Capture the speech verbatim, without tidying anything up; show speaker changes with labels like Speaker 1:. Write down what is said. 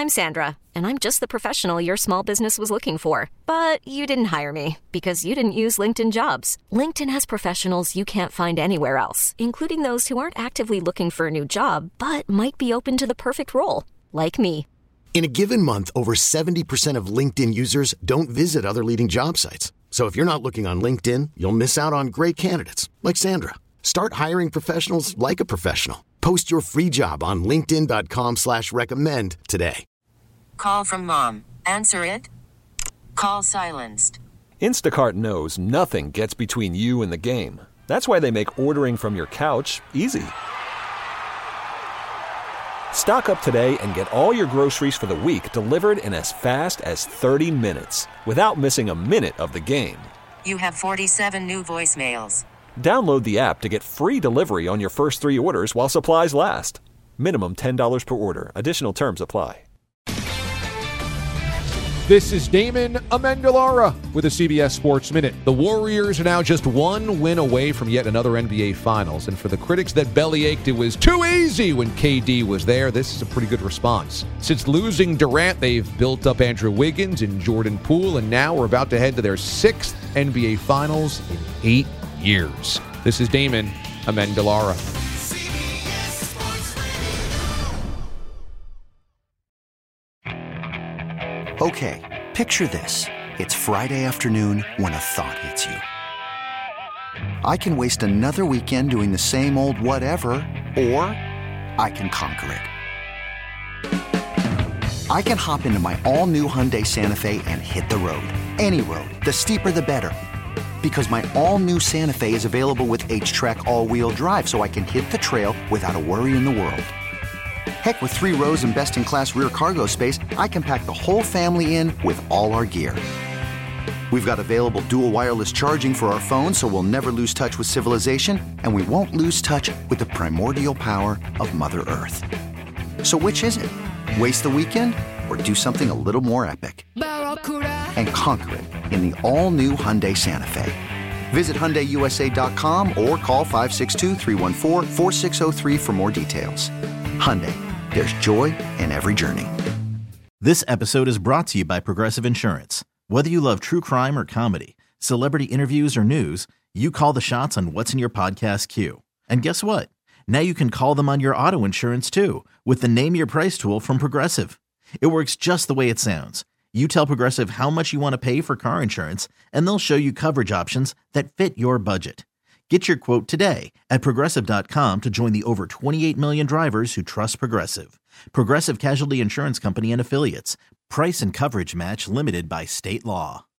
Speaker 1: I'm Sandra, and I'm just the professional your small business was looking for. But you didn't hire me because you didn't use LinkedIn Jobs. LinkedIn has professionals you can't find anywhere else, including those who aren't actively looking for a new job, but might be open to the perfect role, like me.
Speaker 2: In a given month, over seventy percent of LinkedIn users don't visit other leading job sites. So if you're not looking on LinkedIn, you'll miss out on great candidates like Sandra. Start hiring professionals like a professional. Post your free job on linkedin dot com slash recommend today.
Speaker 3: Call from mom. Answer it. Call silenced.
Speaker 4: Instacart knows nothing gets between you and the game. That's why they make ordering from your couch easy. Stock up today and get all your groceries for the week delivered in as fast as thirty minutes without missing a minute of the game.
Speaker 3: You have forty-seven new voicemails.
Speaker 4: Download the app to get free delivery on your first three orders while supplies last. Minimum ten dollars per order. Additional terms apply.
Speaker 5: This is Damon Amendolara with a C B S Sports Minute. The Warriors are now just one win away from yet another N B A Finals. And for the critics that bellyached it was too easy when K D was there, this is a pretty good response. Since losing Durant, they've built up Andrew Wiggins and Jordan Poole, and now we're about to head to their sixth N B A Finals in eight years. This is Damon Amendolara.
Speaker 6: Okay, picture this. It's Friday afternoon when a thought hits you. I can waste another weekend doing the same old whatever, or I can conquer it. I can hop into my all-new Hyundai Santa Fe and hit the road. Any road. The steeper, the better. Because my all-new Santa Fe is available with H-Track all-wheel drive, so I can hit the trail without a worry in the world. Heck, with three rows and best-in-class rear cargo space, I can pack the whole family in with all our gear. We've got available dual wireless charging for our phones, so we'll never lose touch with civilization, and we won't lose touch with the primordial power of Mother Earth. So which is it? Waste the weekend or do something a little more epic? And conquer it in the all-new Hyundai Santa Fe. Visit Hyundai U S A dot com or call five six two, three one four, four six zero three for more details. Hyundai. There's joy in every journey.
Speaker 7: This episode is brought to you by Progressive Insurance. Whether you love true crime or comedy, celebrity interviews or news, you call the shots on what's in your podcast queue. And guess what? Now you can call them on your auto insurance too with the Name Your Price tool from Progressive. It works just the way it sounds. You tell Progressive how much you want to pay for car insurance, and they'll show you coverage options that fit your budget. Get your quote today at Progressive dot com to join the over twenty-eight million drivers who trust Progressive. Progressive Casualty Insurance Company and Affiliates. Price and coverage match limited by state law.